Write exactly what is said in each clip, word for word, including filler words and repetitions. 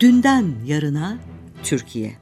Dünden yarına Türkiye.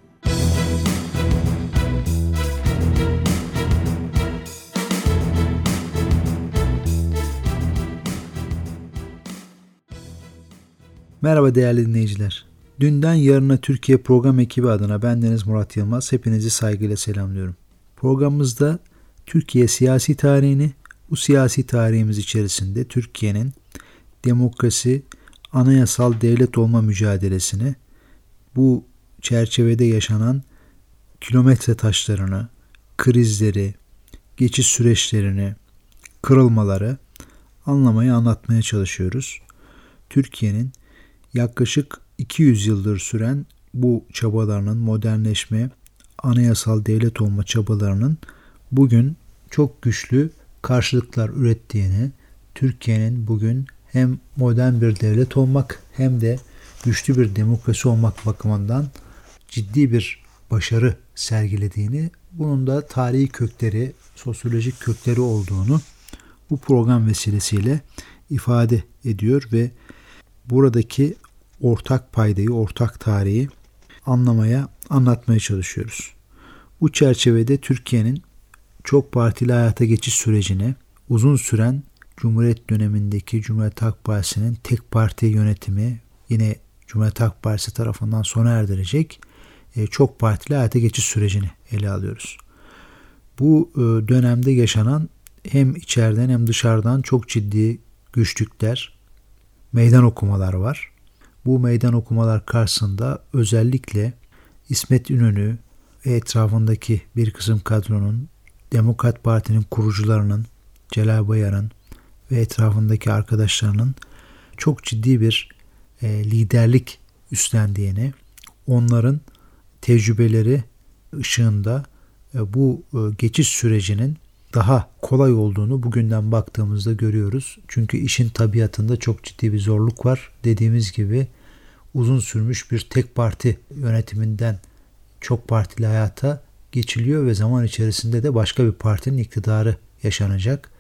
Merhaba değerli dinleyiciler. Dünden yarına Türkiye program ekibi adına bendeniz Murat Yılmaz. Hepinizi saygıyla selamlıyorum. Programımızda Türkiye siyasi tarihini, bu siyasi tarihimiz içerisinde Türkiye'nin demokrasi, anayasal devlet olma mücadelesini, bu çerçevede yaşanan kilometre taşlarını, krizleri, geçiş süreçlerini, kırılmaları anlamaya, anlatmaya çalışıyoruz. Türkiye'nin yaklaşık iki yüz yıldır süren bu çabalarının, modernleşme, anayasal devlet olma çabalarının bugün çok güçlü karşılıklar ürettiğini, Türkiye'nin bugün hem modern bir devlet olmak hem de güçlü bir demokrasi olmak bakımından ciddi bir başarı sergilediğini, bunun da tarihi kökleri, sosyolojik kökleri olduğunu bu program vesilesiyle ifade ediyor ve buradaki ortak paydayı, ortak tarihi anlamaya, anlatmaya çalışıyoruz. Bu çerçevede Türkiye'nin çok partili hayata geçiş sürecine, uzun süren Cumhuriyet dönemindeki Cumhuriyet Halk Partisi'nin tek parti yönetimi yine Cumhuriyet Halk Partisi tarafından sona erdirecek çok partili hayata geçiş sürecini ele alıyoruz. Bu dönemde yaşanan hem içeriden hem dışarıdan çok ciddi güçlükler, meydan okumalar var. Bu meydan okumalar karşısında özellikle İsmet İnönü ve etrafındaki bir kısım kadronun, Demokrat Parti'nin kurucularının, Celal Bayar'ın ve etrafındaki arkadaşlarının çok ciddi bir e, liderlik üstlendiğini, onların tecrübeleri ışığında e, bu e, geçiş sürecinin daha kolay olduğunu bugünden baktığımızda görüyoruz. Çünkü işin tabiatında çok ciddi bir zorluk var. Dediğimiz gibi uzun sürmüş bir tek parti yönetiminden çok partili hayata geçiliyor ve zaman içerisinde de başka bir partinin iktidarı yaşanacak.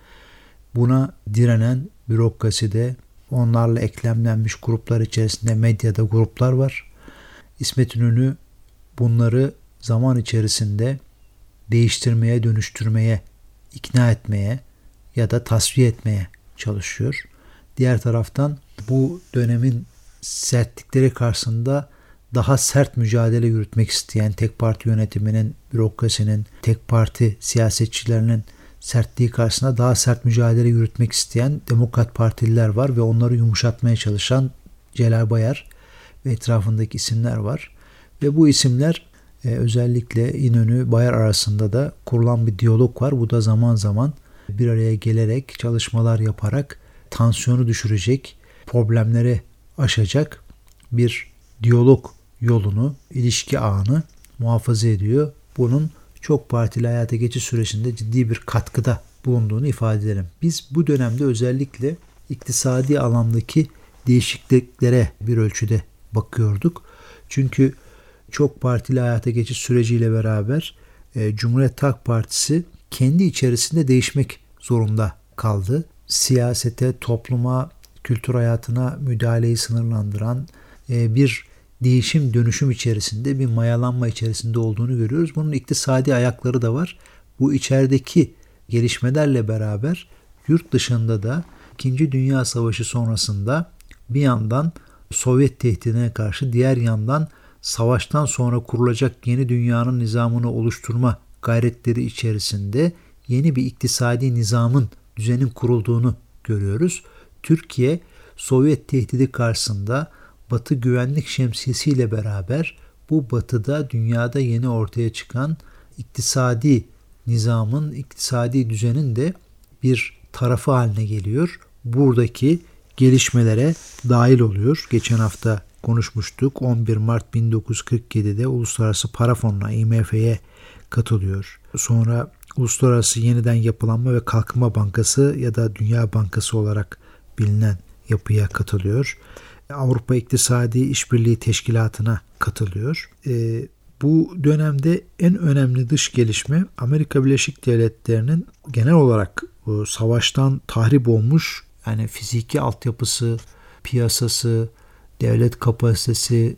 Buna direnen bürokraside, onlarla eklemlenmiş gruplar içerisinde medyada gruplar var. İsmet İnönü bunları zaman içerisinde değiştirmeye, dönüştürmeye, ikna etmeye ya da tasfiye etmeye çalışıyor. Diğer taraftan bu dönemin sertlikleri karşısında daha sert mücadele yürütmek isteyen tek parti yönetiminin, bürokrasinin, tek parti siyasetçilerinin sertliği karşısında daha sert mücadele yürütmek isteyen Demokrat Partililer var ve onları yumuşatmaya çalışan Celal Bayar ve etrafındaki isimler var. Ve bu isimler e, özellikle İnönü, Bayar arasında da kurulan bir diyalog var. Bu da zaman zaman bir araya gelerek, çalışmalar yaparak tansiyonu düşürecek, problemleri aşacak bir diyalog yolunu, ilişki ağını muhafaza ediyor. Bunun çok partili hayata geçiş sürecinde ciddi bir katkıda bulunduğunu ifade edelim. Biz bu dönemde özellikle iktisadi alandaki değişikliklere bir ölçüde bakıyorduk. Çünkü çok partili hayata geçiş süreciyle beraber e, Cumhuriyet Halk Partisi kendi içerisinde değişmek zorunda kaldı. Siyasete, topluma, kültür hayatına müdahaleyi sınırlandıran e, bir değişim dönüşüm içerisinde, bir mayalanma içerisinde olduğunu görüyoruz. Bunun iktisadi ayakları da var. Bu içerideki gelişmelerle beraber yurt dışında da İkinci Dünya Savaşı sonrasında bir yandan Sovyet tehdidine karşı, diğer yandan savaştan sonra kurulacak yeni dünyanın nizamını oluşturma gayretleri içerisinde yeni bir iktisadi nizamın, düzenin kurulduğunu görüyoruz. Türkiye Sovyet tehdidi karşısında Batı güvenlik şemsiyesiyle beraber bu batıda, dünyada yeni ortaya çıkan iktisadi nizamın, iktisadi düzenin de bir tarafı haline geliyor. Buradaki gelişmelere dahil oluyor. Geçen hafta konuşmuştuk. on bir Mart bin dokuz yüz kırk yedi'de Uluslararası Para Fonu'na, I M F'ye katılıyor. Sonra Uluslararası Yeniden Yapılanma ve Kalkınma Bankası ya da Dünya Bankası olarak bilinen yapıya katılıyor. Avrupa İktisadi İşbirliği Teşkilatı'na katılıyor. E, bu dönemde en önemli dış gelişme Amerika Birleşik Devletleri'nin genel olarak bu savaştan tahrip olmuş, yani fiziki altyapısı, piyasası, devlet kapasitesi,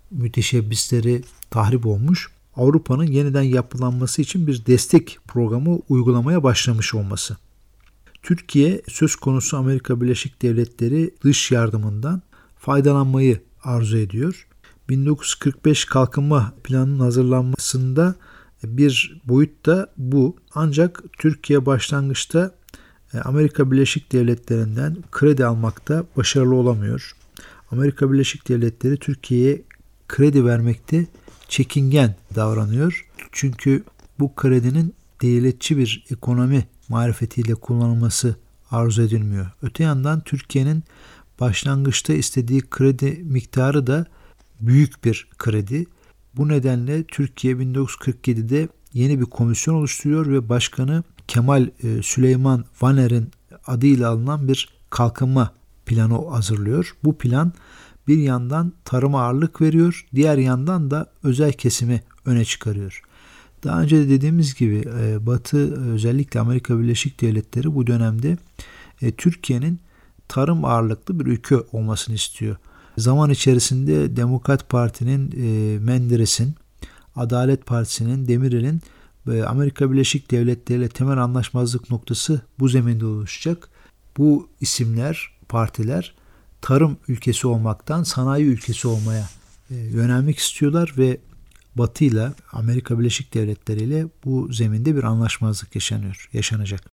müteşebbisleri tahrip olmuş. Avrupa'nın yeniden yapılanması için bir destek programı uygulamaya başlamış olması. Türkiye söz konusu Amerika Birleşik Devletleri dış yardımından faydalanmayı arzu ediyor. bin dokuz yüz kırk beş kalkınma planının hazırlanmasında bir boyut da bu. Ancak Türkiye başlangıçta Amerika Birleşik Devletleri'nden kredi almakta başarılı olamıyor. Amerika Birleşik Devletleri Türkiye'ye kredi vermekte çekingen davranıyor. Çünkü bu kredinin devletçi bir ekonomi marifetiyle kullanılması arzu edilmiyor. Öte yandan Türkiye'nin başlangıçta istediği kredi miktarı da büyük bir kredi. Bu nedenle Türkiye bin dokuz yüz kırk yedide yeni bir komisyon oluşturuyor ve başkanı Kemal Süleyman Vaner'in adıyla alınan bir kalkınma planı hazırlıyor. Bu plan bir yandan tarıma ağırlık veriyor, diğer yandan da özel kesimi öne çıkarıyor. Daha önce de dediğimiz gibi Batı, özellikle Amerika Birleşik Devletleri bu dönemde Türkiye'nin tarım ağırlıklı bir ülke olmasını istiyor. Zaman içerisinde Demokrat Parti'nin Menderes'in, Adalet Partisi'nin Demirel'in Amerika Birleşik Devletleri ile temel anlaşmazlık noktası bu zeminde oluşacak. Bu isimler, partiler tarım ülkesi olmaktan sanayi ülkesi olmaya yönelmek istiyorlar ve Batı ile Amerika Birleşik Devletleri ile bu zeminde bir anlaşmazlık yaşanıyor, yaşanacak.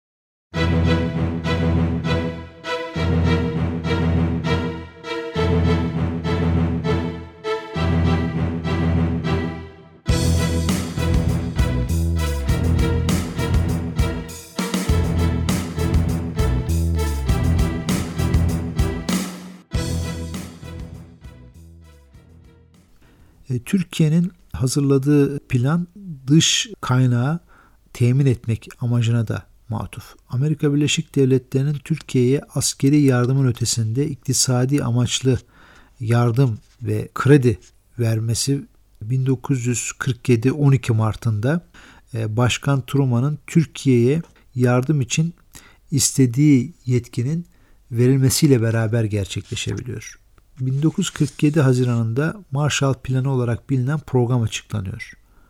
Türkiye'nin hazırladığı plan dış kaynağı temin etmek amacına da matuf. Amerika Birleşik Devletleri'nin Türkiye'ye askeri yardımın ötesinde iktisadi amaçlı yardım ve kredi vermesi bin dokuz yüz kırk yedi on iki Mart'ında Başkan Truman'ın Türkiye'ye yardım için istediği yetkinin verilmesiyle beraber gerçekleşebiliyor. bin dokuz yüz kırk yedi Haziran'ında Marshall Planı olarak bilinen program açıklanıyor.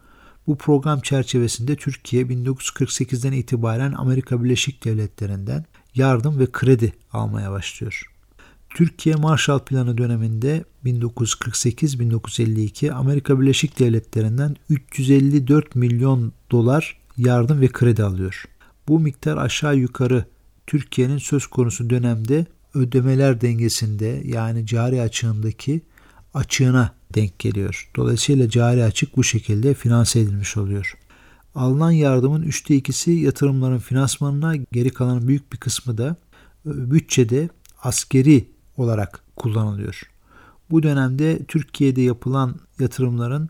Bu program çerçevesinde Türkiye bin dokuz yüz kırk sekizden itibaren Amerika Birleşik Devletleri'nden yardım ve kredi almaya başlıyor. Türkiye Marshall Planı döneminde bin dokuz yüz kırk sekiz bin dokuz yüz elli iki Amerika Birleşik Devletleri'nden üç yüz elli dört milyon dolar yardım ve kredi alıyor. Bu miktar aşağı yukarı Türkiye'nin söz konusu dönemde ödemeler dengesinde, yani cari açığındaki açığına denk geliyor. Dolayısıyla cari açık bu şekilde finanse edilmiş oluyor. Alınan yardımın üçte ikisi yatırımların finansmanına, geri kalan büyük bir kısmı da bütçede askeri olarak kullanılıyor. Bu dönemde Türkiye'de yapılan yatırımların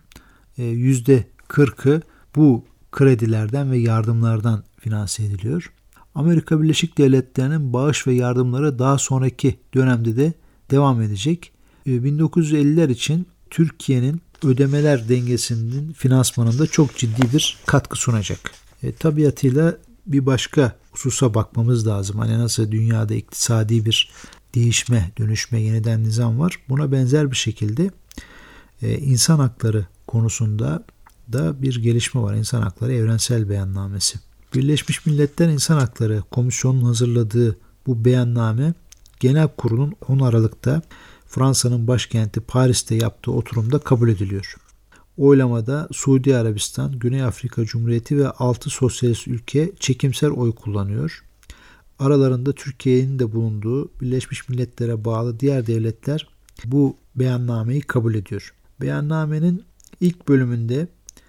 yüzde kırkı bu kredilerden ve yardımlardan finanse ediliyor. Amerika Birleşik Devletleri'nin bağış ve yardımları daha sonraki dönemde de devam edecek. bin dokuz yüz elliler için Türkiye'nin ödemeler dengesinin finansmanında çok ciddi bir katkı sunacak. E, tabiatıyla bir başka hususa bakmamız lazım. Hani nasıl dünyada iktisadi bir değişme, dönüşme, yeniden nizam var. Buna benzer bir şekilde e, insan hakları konusunda da bir gelişme var. İnsan Hakları Evrensel Beyannamesi. Birleşmiş Milletler İnsan Hakları Komisyonu'nun hazırladığı bu beyanname Genel Kurul'un on Aralık'ta Fransa'nın başkenti Paris'te yaptığı oturumda kabul ediliyor. Oylamada Suudi Arabistan, Güney Afrika Cumhuriyeti ve altı sosyalist ülke çekimser oy kullanıyor. Aralarında Türkiye'nin de bulunduğu Birleşmiş Milletler'e bağlı diğer devletler bu beyannameyi kabul ediyor. Beyannamenin ilk bölümünde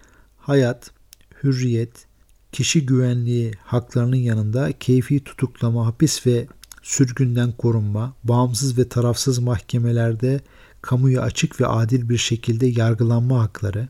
hayat, hürriyet, kişi güvenliği haklarının yanında keyfi tutuklama, hapis ve sürgünden korunma, bağımsız ve tarafsız mahkemelerde kamuya açık ve adil bir şekilde yargılanma hakları,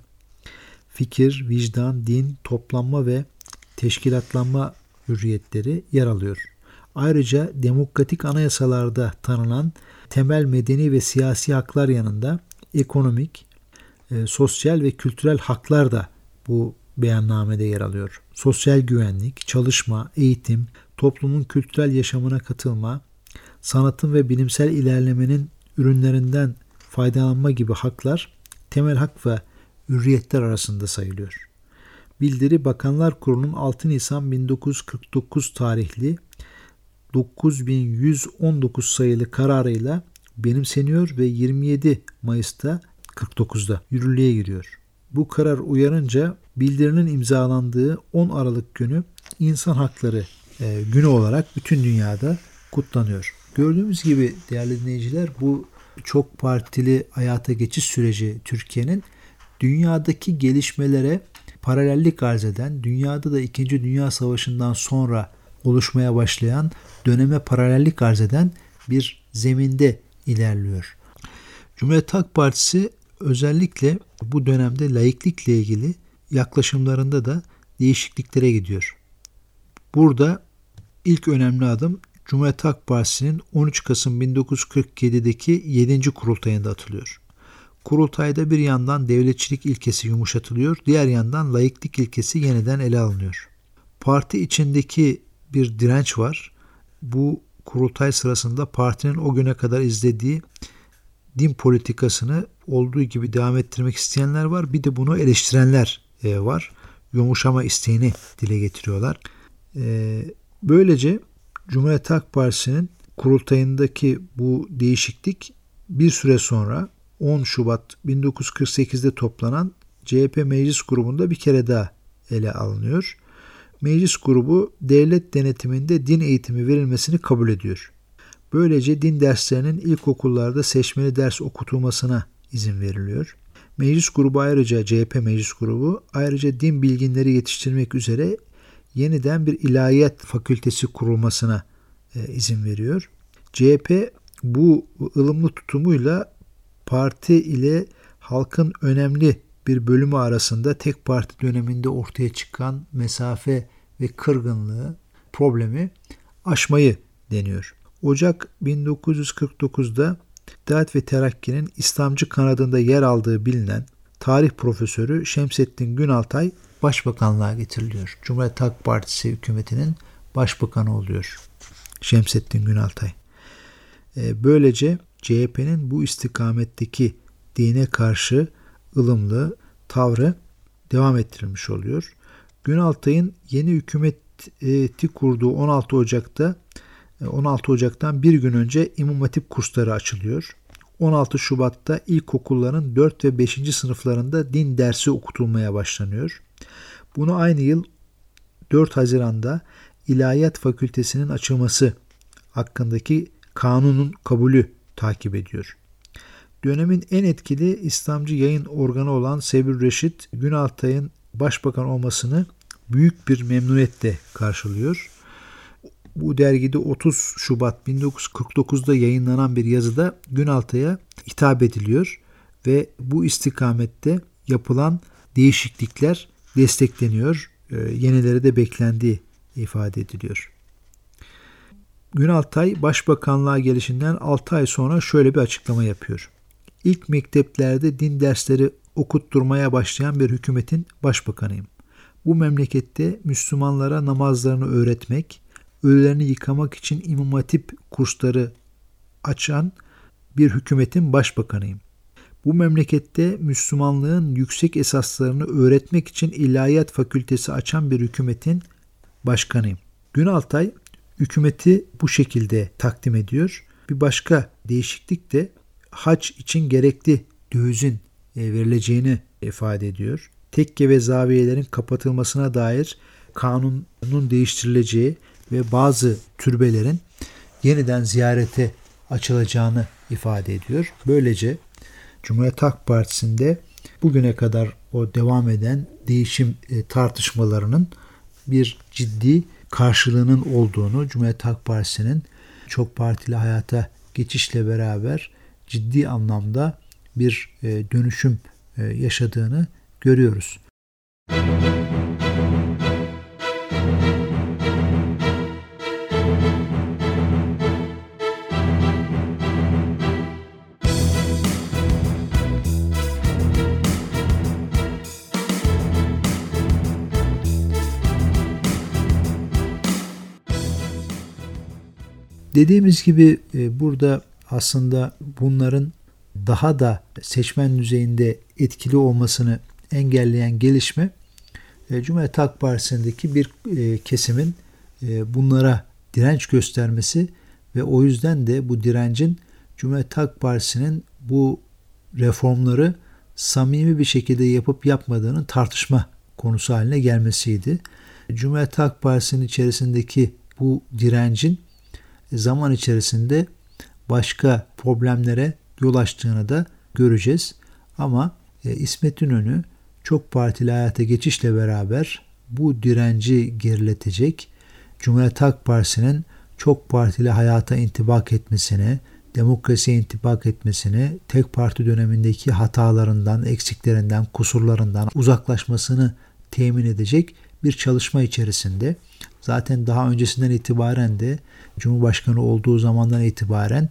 fikir, vicdan, din, toplanma ve teşkilatlanma hürriyetleri yer alıyor. Ayrıca demokratik anayasalarda tanınan temel medeni ve siyasi haklar yanında ekonomik, e, sosyal ve kültürel haklar da bu beyannamede yer alıyor. Sosyal güvenlik, çalışma, eğitim, toplumun kültürel yaşamına katılma, sanatın ve bilimsel ilerlemenin ürünlerinden faydalanma gibi haklar temel hak ve hürriyetler arasında sayılıyor. Bildiri Bakanlar Kurulu'nun altı Nisan bin dokuz yüz kırk dokuz tarihli dokuz bin yüz on dokuz sayılı kararıyla benimseniyor ve yirmi yedi Mayıs'ta kırk dokuzda yürürlüğe giriyor. Bu karar uyarınca bildirinin imzalandığı on Aralık günü İnsan Hakları e, günü olarak bütün dünyada kutlanıyor. Gördüğümüz gibi değerli dinleyiciler, bu çok partili hayata geçiş süreci Türkiye'nin dünyadaki gelişmelere paralellik arz eden, dünyada da İkinci Dünya Savaşı'ndan sonra oluşmaya başlayan döneme paralellik arz eden bir zeminde ilerliyor. Cumhuriyet Halk Partisi özellikle bu dönemde laiklikle ilgili yaklaşımlarında da değişikliklere gidiyor. Burada ilk önemli adım Cumhuriyet Halk Partisi'nin on üç Kasım bin dokuz yüz kırk yedideki yedinci kurultayında atılıyor. Kurultayda bir yandan devletçilik ilkesi yumuşatılıyor, diğer yandan laiklik ilkesi yeniden ele alınıyor. Parti içindeki bir direnç var. Bu kurultay sırasında partinin o güne kadar izlediği din politikasını olduğu gibi devam ettirmek isteyenler var. Bir de bunu eleştirenler var. Yumuşama isteğini dile getiriyorlar. Böylece Cumhuriyet Halk Partisi'nin kurultayındaki bu değişiklik bir süre sonra on Şubat bin dokuz yüz kırk sekizde toplanan C H P Meclis Grubu'nda bir kere daha ele alınıyor. Meclis grubu devlet denetiminde din eğitimi verilmesini kabul ediyor. Böylece din derslerinin ilkokullarda seçmeli ders okutulmasına izin veriliyor. Meclis grubu ayrıca C H P Meclis grubu ayrıca din bilginleri yetiştirmek üzere yeniden bir ilahiyat fakültesi kurulmasına e, izin veriyor. C H P bu ılımlı tutumuyla parti ile halkın önemli bir bölümü arasında tek parti döneminde ortaya çıkan mesafe ve kırgınlığı, problemi aşmayı deniyor. Ocak bin dokuz yüz kırk dokuzda İttihat ve Terakki'nin İslamcı kanadında yer aldığı bilinen tarih profesörü Şemsettin Günaltay başbakanlığa getiriliyor. Cumhuriyet Halk Partisi hükümetinin başbakanı oluyor Şemsettin Günaltay. Böylece C H P'nin bu istikametteki dine karşı ılımlı tavrı devam ettirilmiş oluyor. Günaltay'ın yeni hükümeti kurduğu on altı Ocak'ta on altı Ocak'tan bir gün önce İmam Hatip kursları açılıyor. on altı Şubat'ta ilkokulların dört ve beşinci sınıflarında din dersi okutulmaya başlanıyor. Bunu aynı yıl dört Haziran'da İlahiyat Fakültesinin açılması hakkındaki kanunun kabulü takip ediyor. Dönemin en etkili İslamcı yayın organı olan Sebir Reşit, Günaltay'ın başbakan olmasını büyük bir memnuniyetle karşılıyor. Bu dergide otuz Şubat bin dokuz yüz kırk dokuzda yayınlanan bir yazıda Günaltay'a hitap ediliyor ve bu istikamette yapılan değişiklikler destekleniyor, yenileri de beklendiği ifade ediliyor. Günaltay başbakanlığa gelişinden altı ay sonra şöyle bir açıklama yapıyor. İlk mekteplerde din dersleri okutturmaya başlayan bir hükümetin başbakanıyım. Bu memlekette Müslümanlara namazlarını öğretmek, ölülerini yıkamak için İmam Hatip kursları açan bir hükümetin başbakanıyım. Bu memlekette Müslümanlığın yüksek esaslarını öğretmek için İlahiyat Fakültesi açan bir hükümetin başkanıyım. Günaltay hükümeti bu şekilde takdim ediyor. Bir başka değişiklik de hac için gerekli dövizin verileceğini ifade ediyor. Tekke ve zaviyelerin kapatılmasına dair kanunun değiştirileceği ve bazı türbelerin yeniden ziyarete açılacağını ifade ediyor. Böylece Cumhuriyet Halk Partisi'nde bugüne kadar o devam eden değişim tartışmalarının bir ciddi karşılığının olduğunu, Cumhuriyet Halk Partisi'nin çok partili hayata geçişle beraber ciddi anlamda bir dönüşüm yaşadığını görüyoruz. Dediğimiz gibi burada aslında bunların daha da seçmen düzeyinde etkili olmasını engelleyen gelişme Cumhuriyet Halk Partisi'ndeki bir kesimin bunlara direnç göstermesi ve o yüzden de bu direncin Cumhuriyet Halk Partisi'nin bu reformları samimi bir şekilde yapıp yapmadığının tartışma konusu haline gelmesiydi. Cumhuriyet Halk Partisi'nin içerisindeki bu direncin zaman içerisinde başka problemlere yol açtığını da göreceğiz. Ama İsmet İnönü çok partili hayata geçişle beraber bu direnci geriletecek, Cumhuriyet Halk Partisi'nin çok partili hayata intibak etmesini, demokrasiye intibak etmesini, tek parti dönemindeki hatalarından, eksiklerinden, kusurlarından uzaklaşmasını temin edecek bir çalışma içerisinde. Zaten daha öncesinden itibaren de Cumhurbaşkanı olduğu zamandan itibaren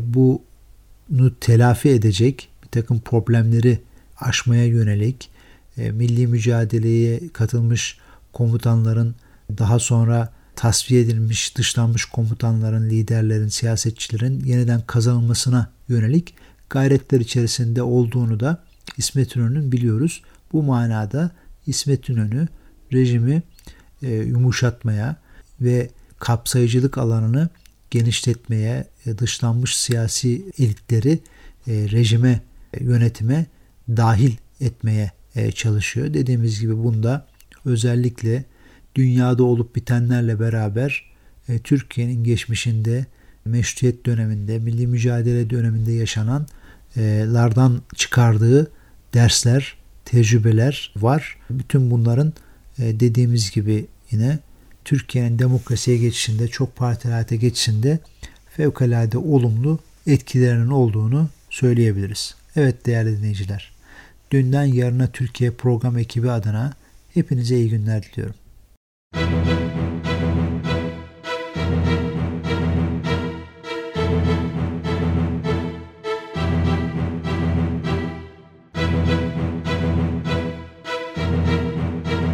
bunu telafi edecek bir takım problemleri aşmaya yönelik milli mücadeleye katılmış komutanların, daha sonra tasfiye edilmiş, dışlanmış komutanların, liderlerin, siyasetçilerin yeniden kazanılmasına yönelik gayretler içerisinde olduğunu da İsmet İnönü'nün biliyoruz. Bu manada İsmet İnönü rejimi e, yumuşatmaya ve kapsayıcılık alanını genişletmeye, e, dışlanmış siyasi elitleri e, rejime, e, yönetime dahil etmeye e, çalışıyor. Dediğimiz gibi bunda özellikle dünyada olup bitenlerle beraber e, Türkiye'nin geçmişinde, meşrutiyet döneminde, milli mücadele döneminde yaşananlardan çıkardığı dersler, tecrübeler var. Bütün bunların e, dediğimiz gibi yine Türkiye'nin demokrasiye geçişinde, çok partili hayata geçişinde fevkalade olumlu etkilerinin olduğunu söyleyebiliriz. Evet değerli dinleyiciler, Dünden Yarına Türkiye program ekibi adına hepinize iyi günler diliyorum.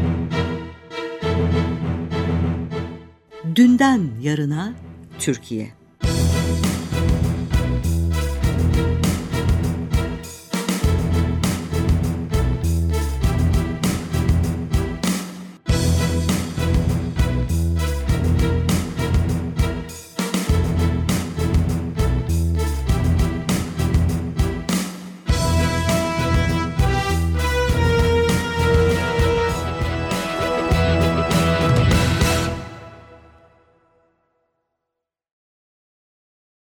Dünden Yarına Türkiye.